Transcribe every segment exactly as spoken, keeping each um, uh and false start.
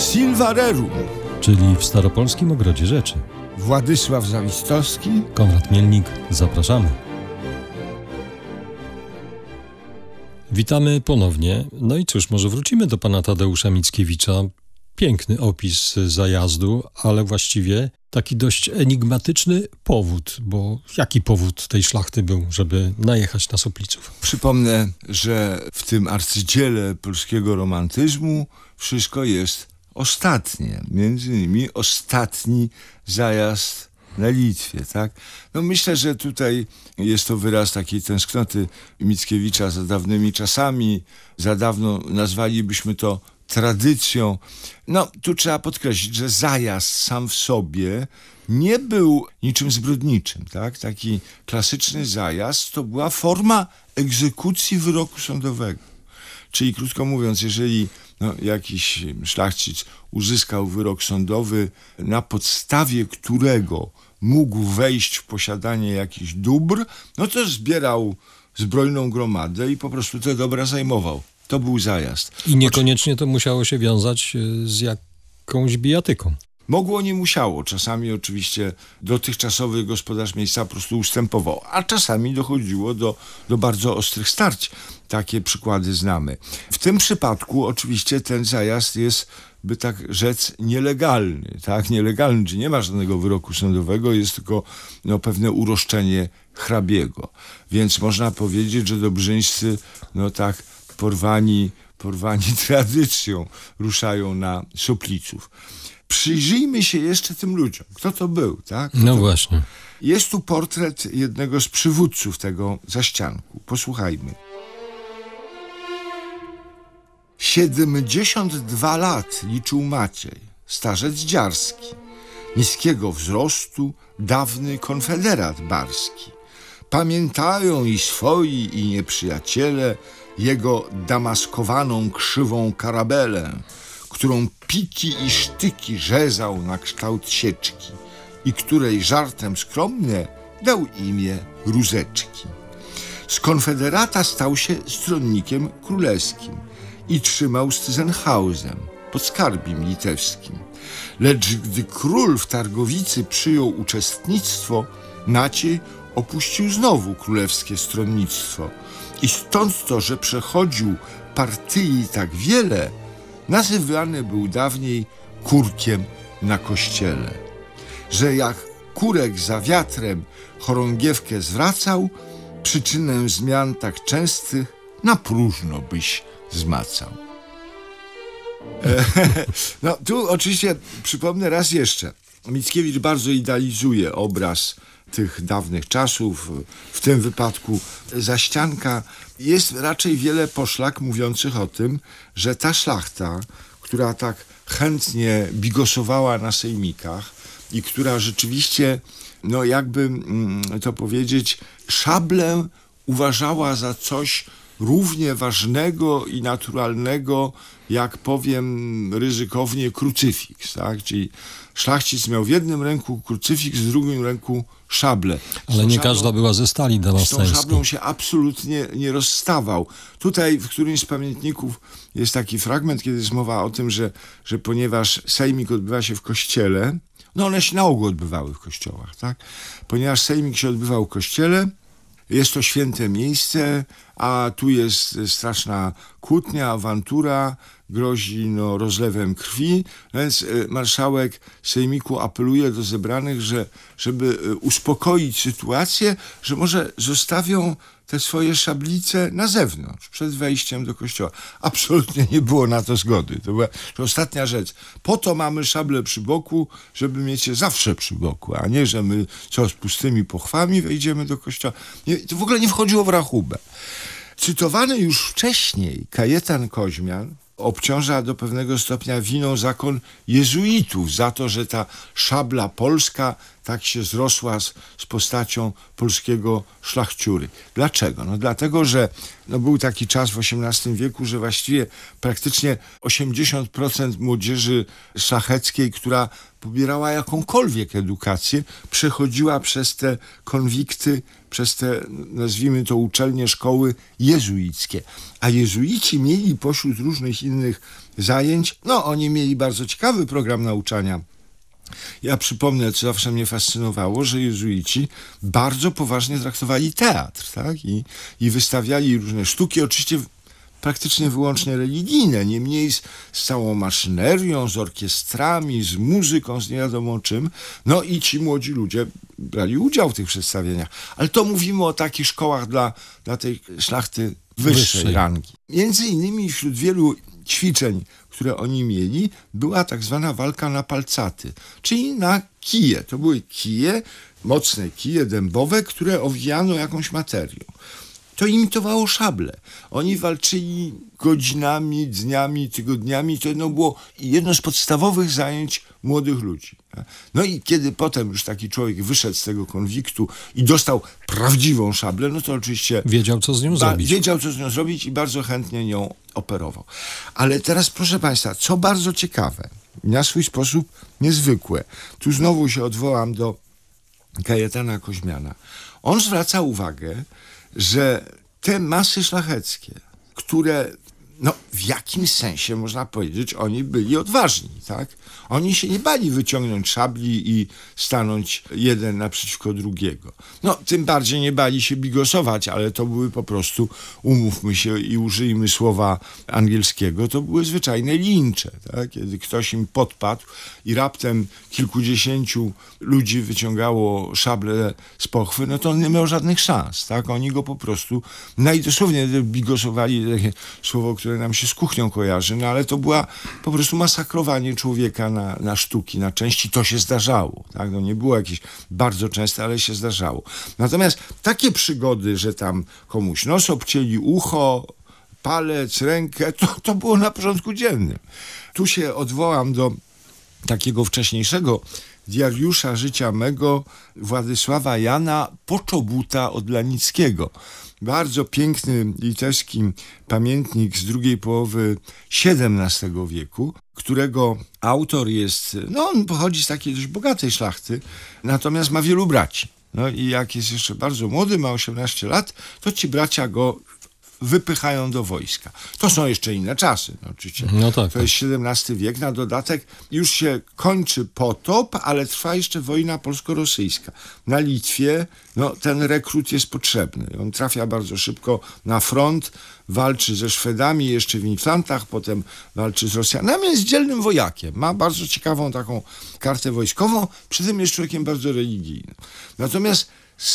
Silva Rerum, czyli w Staropolskim Ogrodzie Rzeczy. Władysław Zawistowski, Konrad Mielnik, zapraszamy. Witamy ponownie. No i cóż, może wrócimy do pana Tadeusza Mickiewicza. Piękny opis zajazdu, ale właściwie taki dość enigmatyczny powód, bo jaki powód tej szlachty był, żeby najechać na Sopliców? Przypomnę, że w tym arcydziele polskiego romantyzmu wszystko jest ostatnie, między innymi ostatni zajazd na Litwie, tak? No myślę, że tutaj jest to wyraz takiej tęsknoty Mickiewicza za dawnymi czasami, za dawno nazwalibyśmy to tradycją. No, tu trzeba podkreślić, że zajazd sam w sobie nie był niczym zbrodniczym, tak? Taki klasyczny zajazd to była forma egzekucji wyroku sądowego. Czyli krótko mówiąc, jeżeli no, jakiś szlachcic uzyskał wyrok sądowy, na podstawie którego mógł wejść w posiadanie jakichś dóbr, no to zbierał zbrojną gromadę i po prostu te dobra zajmował. To był zajazd. I niekoniecznie to musiało się wiązać z jakąś bijatyką. Mogło, nie musiało. Czasami oczywiście dotychczasowy gospodarz miejsca po prostu ustępował, a czasami dochodziło do, do bardzo ostrych starć. Takie przykłady znamy. W tym przypadku oczywiście ten zajazd jest, by tak rzec, nielegalny. Tak? Nielegalny, czyli nie ma żadnego wyroku sądowego, jest tylko no, pewne uroszczenie hrabiego. Więc można powiedzieć, że dobrzyńscy no tak porwani, porwani tradycją ruszają na Sopliców. Przyjrzyjmy się jeszcze tym ludziom. Kto to był, tak? Kto no to... właśnie. Jest tu portret jednego z przywódców tego zaścianku. Posłuchajmy. Siedemdziesiąt dwa lat liczył Maciej, starzec dziarski, niskiego wzrostu, dawny konfederat barski. Pamiętają i swoi, i nieprzyjaciele jego damaskowaną krzywą karabelę, którą piki i sztyki rzezał na kształt sieczki i której żartem skromnie dał imię Rózeczki. Z konfederata stał się stronnikiem królewskim i trzymał z Tyzenhauzem, podskarbim litewskim. Lecz gdy król w Targowicy przyjął uczestnictwo, Maciej opuścił znowu królewskie stronnictwo i stąd to, że przechodził partyi tak wiele, nazywany był dawniej kurkiem na kościele. Że jak kurek za wiatrem chorągiewkę zwracał, przyczynę zmian tak częstych na próżno byś zmacał. E, no tu oczywiście przypomnę raz jeszcze. Mickiewicz bardzo idealizuje obraz tych dawnych czasów, w tym wypadku zaścianka. Jest raczej wiele poszlak mówiących o tym, że ta szlachta, która tak chętnie bigosowała na sejmikach i która rzeczywiście, no jakby to powiedzieć, szablę uważała za coś równie ważnego i naturalnego, jak powiem ryzykownie, krucyfiks, tak? Czyli szlachcic miał w jednym ręku krucyfiks, w drugim ręku szablę. Ale nie szablą, każda była ze stali damasceńskiej. Z tą szablą się absolutnie nie rozstawał. Tutaj w którymś z pamiętników jest taki fragment, kiedy jest mowa o tym, że, że ponieważ sejmik odbywa się w kościele, no one się na ogół odbywały w kościołach, tak? Ponieważ sejmik się odbywał w kościele, jest to święte miejsce, a tu jest straszna kłótnia, awantura, grozi no, rozlewem krwi, więc marszałek sejmiku apeluje do zebranych, że żeby uspokoić sytuację, że może zostawią te swoje szablice na zewnątrz, przed wejściem do kościoła. Absolutnie nie było na to zgody. To była to ostatnia rzecz. Po to mamy szable przy boku, żeby mieć je zawsze przy boku, a nie, że my co z pustymi pochwami wejdziemy do kościoła. Nie, to w ogóle nie wchodziło w rachubę. Cytowany już wcześniej Kajetan Koźmian obciąża do pewnego stopnia winą zakon jezuitów za to, że ta szabla polska tak się zrosła z, z postacią polskiego szlachciury. Dlaczego? No dlatego, że no był taki czas w osiemnastym wieku, że właściwie praktycznie osiemdziesiąt procent młodzieży szlacheckiej, która pobierała jakąkolwiek edukację, przechodziła przez te konwikty przez te, nazwijmy to, uczelnie, szkoły jezuickie. A jezuici mieli pośród różnych innych zajęć, no oni mieli bardzo ciekawy program nauczania. Ja przypomnę, co zawsze mnie fascynowało, że jezuici bardzo poważnie traktowali teatr, tak? I, i wystawiali różne sztuki, oczywiście praktycznie wyłącznie religijne, niemniej z, z całą maszynerią, z orkiestrami, z muzyką, z nie wiadomo czym. No i ci młodzi ludzie brali udział w tych przedstawieniach. Ale to mówimy o takich szkołach dla, dla tej szlachty wyższej, wyższej rangi. Między innymi wśród wielu ćwiczeń, które oni mieli, była tak zwana walka na palcaty, czyli na kije. To były kije, mocne kije dębowe, które owijano jakąś materią. To imitowało szable. Oni walczyli godzinami, dniami, tygodniami. To no było jedno z podstawowych zajęć młodych ludzi. No i kiedy potem już taki człowiek wyszedł z tego konwiktu i dostał prawdziwą szablę, no to oczywiście... Wiedział, co z nią ba- zrobić. Wiedział, co z nią zrobić i bardzo chętnie nią operował. Ale teraz, proszę Państwa, co bardzo ciekawe, na swój sposób niezwykłe. Tu znowu się odwołam do Kajetana Koźmiana. On zwraca uwagę, że te masy szlacheckie, które, no w jakimś sensie można powiedzieć, oni byli odważni, tak? Oni się nie bali wyciągnąć szabli i stanąć jeden naprzeciwko drugiego. No, tym bardziej nie bali się bigosować, ale to były po prostu, umówmy się i użyjmy słowa angielskiego, to były zwyczajne lincze, tak? Kiedy ktoś im podpadł i raptem kilkudziesięciu ludzi wyciągało szable z pochwy, no to on nie miał żadnych szans, tak? Oni go po prostu najdosłowniej bigosowali, takie słowo, które nam się z kuchnią kojarzy, no ale to była po prostu masakrowanie człowieka na, na sztuki, na części. To się zdarzało, tak? No nie było jakieś bardzo częste, ale się zdarzało. Natomiast takie przygody, że tam komuś nos obcięli, ucho, palec, rękę, to, to było na porządku dziennym. Tu się odwołam do takiego wcześniejszego diariusza życia mego Władysława Jana Poczobuta Odlanickiego. Bardzo piękny litewski pamiętnik z drugiej połowy siedemnastego wieku, którego autor jest, no on pochodzi z takiej dość bogatej szlachty, natomiast ma wielu braci. No i jak jest jeszcze bardzo młody, ma osiemnaście lat, to ci bracia go wypychają do wojska. To są jeszcze inne czasy, no, oczywiście. No tak, to jest siedemnasty wiek, na dodatek już się kończy potop, ale trwa jeszcze wojna polsko-rosyjska. Na Litwie no, ten rekrut jest potrzebny. On trafia bardzo szybko na front, walczy ze Szwedami jeszcze w infantach, potem walczy z Rosjanami, jest dzielnym wojakiem. Ma bardzo ciekawą taką kartę wojskową, przy tym jest człowiekiem bardzo religijnym. Natomiast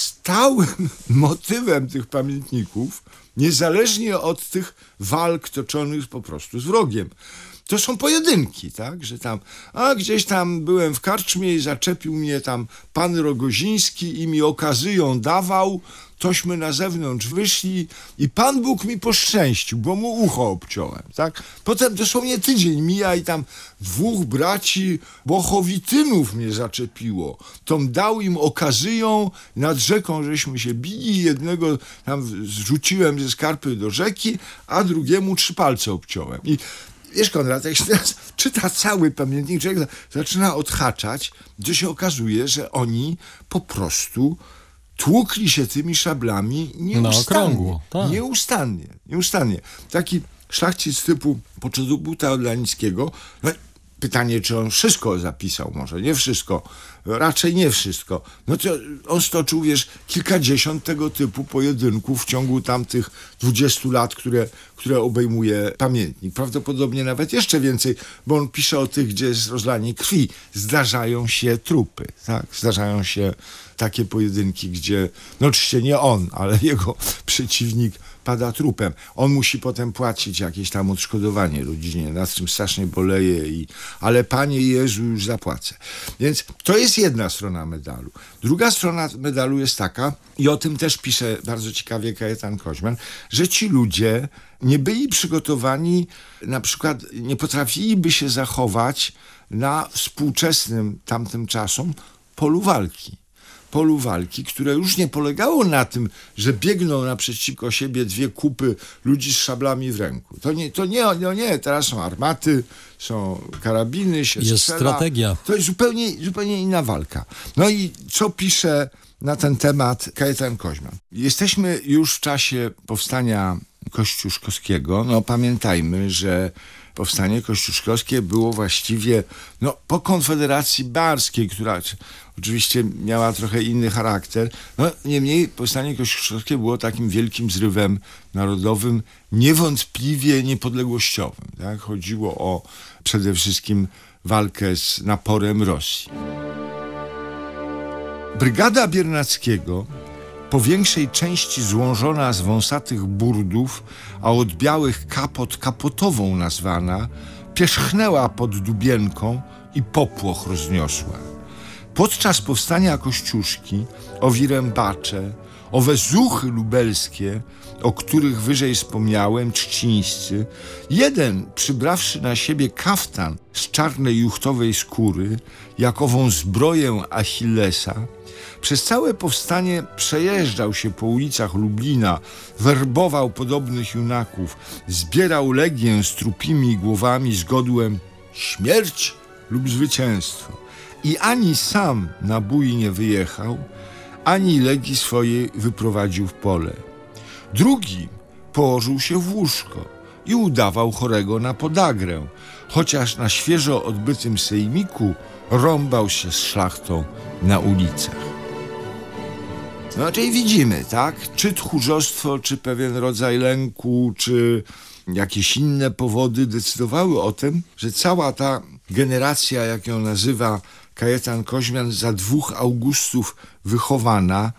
stałym motywem tych pamiętników, niezależnie od tych walk toczonych po prostu z wrogiem, to są pojedynki, tak, że tam, a gdzieś tam byłem w karczmie i zaczepił mnie tam pan Rogoziński i mi okazyją dawał, tośmy na zewnątrz wyszli i Pan Bóg mi poszczęścił, bo mu ucho obciąłem, tak. Potem dosłownie tydzień mija i tam dwóch braci Bochowitynów mnie zaczepiło. Tom dał im okazyją, nad rzeką żeśmy się bili, jednego tam zrzuciłem ze skarpy do rzeki, a drugiemu trzy palce obciąłem. I wiesz, Konrad, jak się teraz czyta cały pamiętnik, człowiek zaczyna odhaczać, to się okazuje, że oni po prostu tłukli się tymi szablami nieustannie. Na okrągło, tak. Nieustannie, nieustannie. Taki szlachcic typu Poczobuta Odlanickiego, no, pytanie, czy on wszystko zapisał, może nie wszystko, raczej nie wszystko. No to on stoczył, wiesz, kilkadziesiąt tego typu pojedynków w ciągu tamtych dwudziestu lat, które, które obejmuje pamiętnik. Prawdopodobnie nawet jeszcze więcej, bo on pisze o tych, gdzie jest rozlanie krwi. Zdarzają się trupy, tak? Zdarzają się takie pojedynki, gdzie, no oczywiście nie on, ale jego przeciwnik pada trupem. On musi potem płacić jakieś tam odszkodowanie rodzinie, nad czym strasznie boleje, i, ale Panie Jezu, już zapłacę. Więc to jest jedna strona medalu. Druga strona medalu jest taka, i o tym też pisze bardzo ciekawie Kajetan Koźmian, że ci ludzie nie byli przygotowani, na przykład nie potrafiliby się zachować na współczesnym tamtym czasom polu walki. polu walki, które już nie polegało na tym, że biegną naprzeciwko siebie dwie kupy ludzi z szablami w ręku. To nie, to nie, no nie, teraz są armaty, są karabiny, się Jest strzela. strategia. To jest zupełnie, zupełnie inna walka. No i co pisze na ten temat Kajetan Koźman? Jesteśmy już w czasie powstania kościuszkowskiego. No pamiętajmy, że powstanie kościuszkowskie było właściwie no, po Konfederacji Barskiej, która oczywiście miała trochę inny charakter. No, niemniej powstanie kościuszkowskie było takim wielkim zrywem narodowym, niewątpliwie niepodległościowym. Tak? Chodziło o przede wszystkim walkę z naporem Rosji. Brygada Biernackiego, po większej części złożona z wąsatych burdów, a od białych kapot kapotową nazwana, pierzchnęła pod Dubienką i popłoch rozniosła. Podczas powstania Kościuszki owi rębacze, owe zuchy lubelskie, o których wyżej wspomniałem, trzcińscy, jeden przybrawszy na siebie kaftan z czarnej juchtowej skóry, jakową zbroję Achillesa, przez całe powstanie przejeżdżał się po ulicach Lublina, werbował podobnych junaków, zbierał legię z trupimi głowami z godłem śmierć lub zwycięstwo. I ani sam na bój nie wyjechał, ani legii swojej wyprowadził w pole. Drugi położył się w łóżko i udawał chorego na podagrę, chociaż na świeżo odbytym sejmiku rąbał się z szlachtą na ulicach. No czyli widzimy, tak? Czy tchórzostwo, czy pewien rodzaj lęku, czy jakieś inne powody decydowały o tym, że cała ta generacja, jak ją nazywa Kajetan Koźman, za dwóch Augustów wychowana,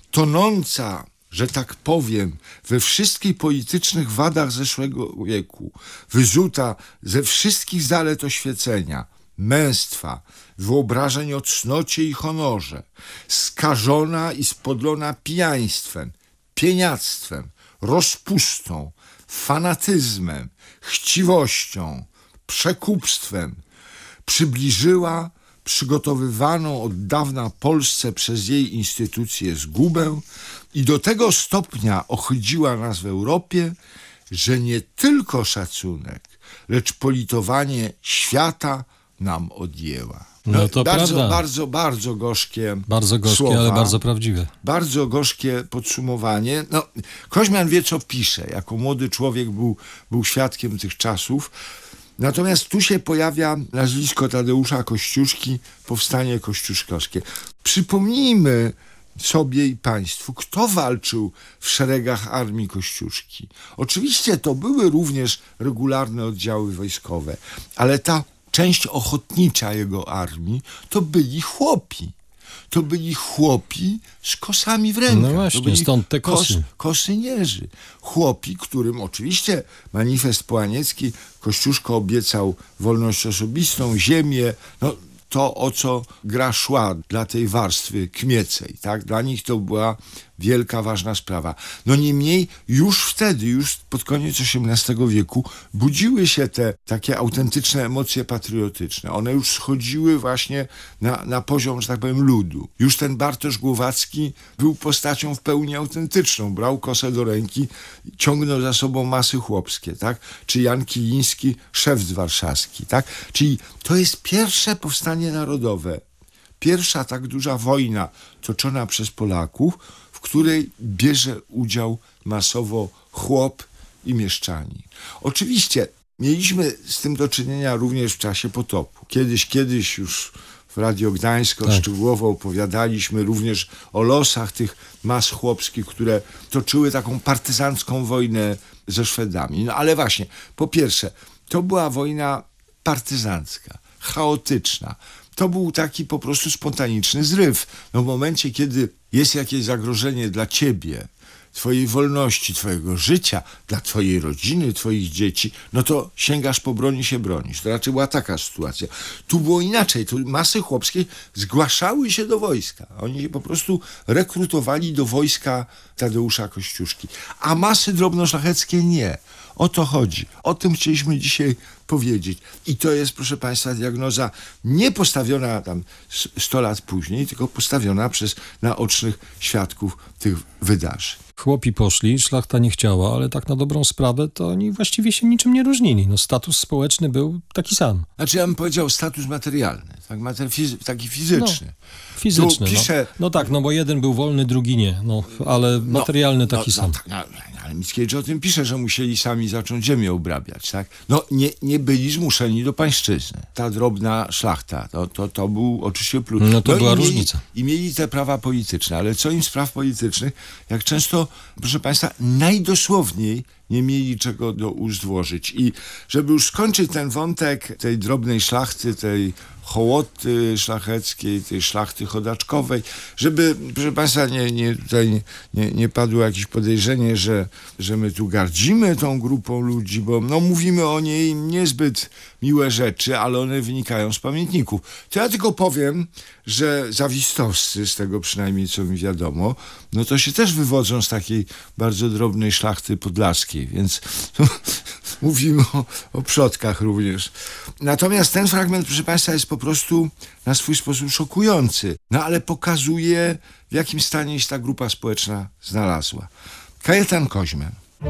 tonąca, że tak powiem, we wszystkich politycznych wadach zeszłego wieku, wyzuta ze wszystkich zalet oświecenia, męstwa, wyobrażeń o cnocie i honorze, skażona i spodlona pijaństwem, pieniactwem, rozpustą, fanatyzmem, chciwością, przekupstwem, przybliżyła przygotowywaną od dawna Polsce przez jej instytucje zgubę i do tego stopnia ohydziła nas w Europie, że nie tylko szacunek, lecz politowanie świata nam odjęła. No, no to bardzo, prawda. bardzo, bardzo gorzkie Bardzo gorzkie, słowa, ale bardzo prawdziwe. Bardzo gorzkie podsumowanie. No, Koźman wie, co pisze. Jako młody człowiek był, był świadkiem tych czasów. Natomiast tu się pojawia nazwisko Tadeusza Kościuszki, powstanie kościuszkowskie. Przypomnijmy sobie i państwu, kto walczył w szeregach armii Kościuszki. Oczywiście to były również regularne oddziały wojskowe, ale ta część ochotnicza jego armii to byli chłopi. To byli chłopi z kosami w rękach. No właśnie, to byli stąd te kosy. Kos, kosynierzy. Chłopi, którym oczywiście manifest Połaniecki, Kościuszko obiecał wolność osobistą, ziemię, no to, o co gra szła dla tej warstwy kmiecej, tak? Dla nich to była wielka, ważna sprawa. No niemniej już wtedy, już pod koniec osiemnastego wieku budziły się te takie autentyczne emocje patriotyczne. One już schodziły właśnie na, na poziom, że tak powiem, ludu. Już ten Bartosz Głowacki był postacią w pełni autentyczną. Brał kosę do ręki, ciągnął za sobą masy chłopskie, tak? Czy Jan Kiliński, szewc warszawski, tak? Czyli to jest pierwsze powstanie narodowe. Pierwsza tak duża wojna toczona przez Polaków, w której bierze udział masowo chłop i mieszczanie. Oczywiście mieliśmy z tym do czynienia również w czasie potopu. Kiedyś, kiedyś już w Radio Gdańsko tak. szczegółowo opowiadaliśmy również o losach tych mas chłopskich, które toczyły taką partyzancką wojnę ze Szwedami. No ale właśnie, po pierwsze, to była wojna partyzancka, chaotyczna. To był taki po prostu spontaniczny zryw. No w momencie, kiedy jest jakieś zagrożenie dla ciebie, twojej wolności, twojego życia, dla twojej rodziny, twoich dzieci, no to sięgasz po broń i się bronisz. To raczej była taka sytuacja. Tu było inaczej. Tu masy chłopskie zgłaszały się do wojska. Oni się po prostu rekrutowali do wojska Tadeusza Kościuszki. A masy drobnoszlacheckie nie. O to chodzi. O tym chcieliśmy dzisiaj powiedzieć. I to jest, proszę państwa, diagnoza nie postawiona tam sto lat później, tylko postawiona przez naocznych świadków tych wydarzeń. Chłopi poszli, szlachta nie chciała, ale tak na dobrą sprawę to oni właściwie się niczym nie różnili. No, status społeczny był taki sam. Znaczy ja bym powiedział status materialny, tak, mater- fizy- taki fizyczny. No, fizyczny, pisze... no. no tak, no bo jeden był wolny, drugi nie, no, ale materialny no, taki no, sam. No, no, ale Mickiewicz o tym pisze, że musieli sami zacząć ziemię obrabiać, tak? No nie, nie byli zmuszeni do pańszczyzny. Ta drobna szlachta, to, to, to był oczywiście plus. No to no, była i mieli, różnica. I mieli te prawa polityczne, ale co im z praw politycznych, jak często, proszę państwa, najdosłowniej nie mieli czego do ust włożyć. I żeby już skończyć ten wątek tej drobnej szlachty, tej hołoty szlacheckiej, tej szlachty chodaczkowej, żeby, proszę państwa, nie, nie, tutaj nie, nie padło jakieś podejrzenie, że, że my tu gardzimy tą grupą ludzi, bo no, mówimy o niej niezbyt miłe rzeczy, ale one wynikają z pamiętników. To ja tylko powiem, że zawistowscy, z tego przynajmniej co mi wiadomo, no to się też wywodzą z takiej bardzo drobnej szlachty podlaskiej, więc mówimy o, o przodkach również. Natomiast ten fragment, proszę państwa, jest po prostu na swój sposób szokujący, no ale pokazuje, w jakim stanie się ta grupa społeczna znalazła. Kajetan Koźmian.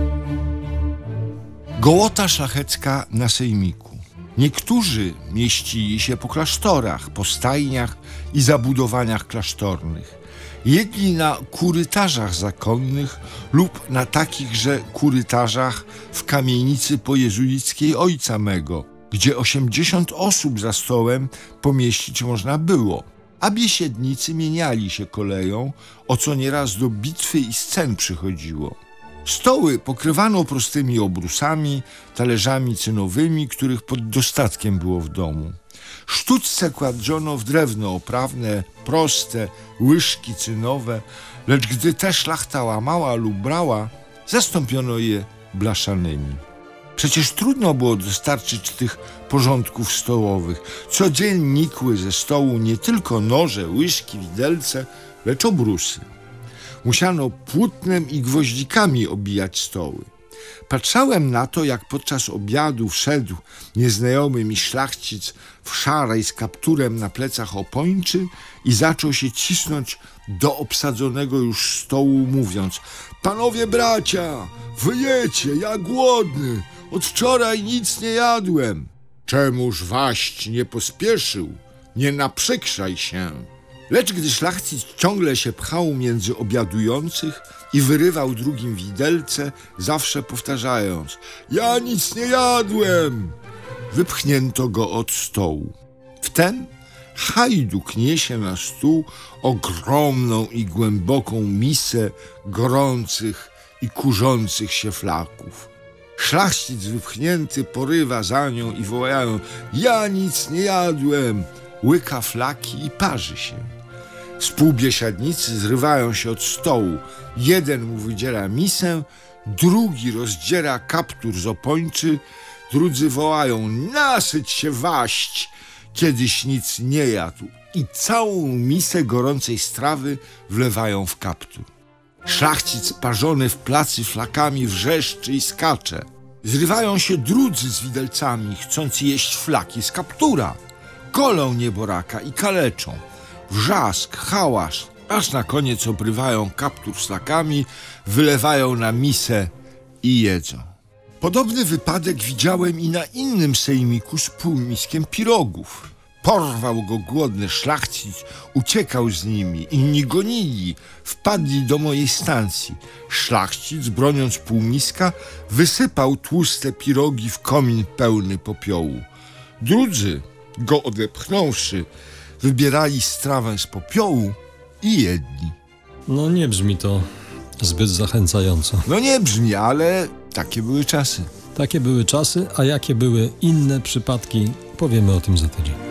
Gołota szlachecka na sejmiku. Niektórzy mieścili się po klasztorach, po stajniach i zabudowaniach klasztornych. Jedli na kurytarzach zakonnych lub na takichże kurytarzach w kamienicy pojezuickiej ojca mego, gdzie osiemdziesiąt osób za stołem pomieścić można było. A biesiednicy mieniali się koleją, o co nieraz do bitwy i scen przychodziło. Stoły pokrywano prostymi obrusami, talerzami cynowymi, których pod dostatkiem było w domu. Sztućce kładziono w drewno oprawne, proste, łyżki cynowe, lecz gdy te szlachta łamała lub brała, zastąpiono je blaszanymi. Przecież trudno było dostarczyć tych porządków stołowych. Codziennie nikły ze stołu nie tylko noże, łyżki, widelce, lecz obrusy. Musiano płótnem i gwoździkami obijać stoły. Patrzałem na to, jak podczas obiadu wszedł nieznajomy mi szlachcic w szarej z kapturem na plecach opończy i zaczął się cisnąć do obsadzonego już stołu, mówiąc: panowie bracia, wyjecie, ja głodny, od wczoraj nic nie jadłem. Czemuż waść nie pospieszył, nie naprzykrzaj się. Lecz gdy szlachcic ciągle się pchał między obiadujących i wyrywał drugim widelce, zawsze powtarzając: ja nic nie jadłem, wypchnięto go od stołu. Wtem hajduk niesie na stół ogromną i głęboką misę gorących i kurzących się flaków. Szlachcic wypchnięty porywa za nią i wołają: ja nic nie jadłem, łyka flaki i parzy się. Współbiesiadnicy zrywają się od stołu. Jeden mu wydziera misę, drugi rozdziera kaptur z opończy, drudzy wołają: nasyć się waść, kiedyś nic nie jadł, i całą misę gorącej strawy wlewają w kaptur. Szlachcic parzony w placy flakami wrzeszczy i skacze. Zrywają się drudzy z widelcami, chcąc jeść flaki z kaptura. Golą nieboraka i kaleczą. Wrzask, hałas, aż na koniec obrywają kaptur flakami, wylewają na misę i jedzą. Podobny wypadek widziałem i na innym sejmiku z półmiskiem pirogów. Porwał go głodny szlachcic, uciekał z nimi, inni gonili, wpadli do mojej stacji. Szlachcic, broniąc półmiska, wysypał tłuste pirogi w komin pełny popiołu. Drudzy, go odepchnąwszy, wybierali strawę z popiołu i jedli. No nie brzmi to zbyt zachęcająco. No nie brzmi, ale takie były czasy. Takie były czasy, a jakie były inne przypadki, powiemy o tym za tydzień.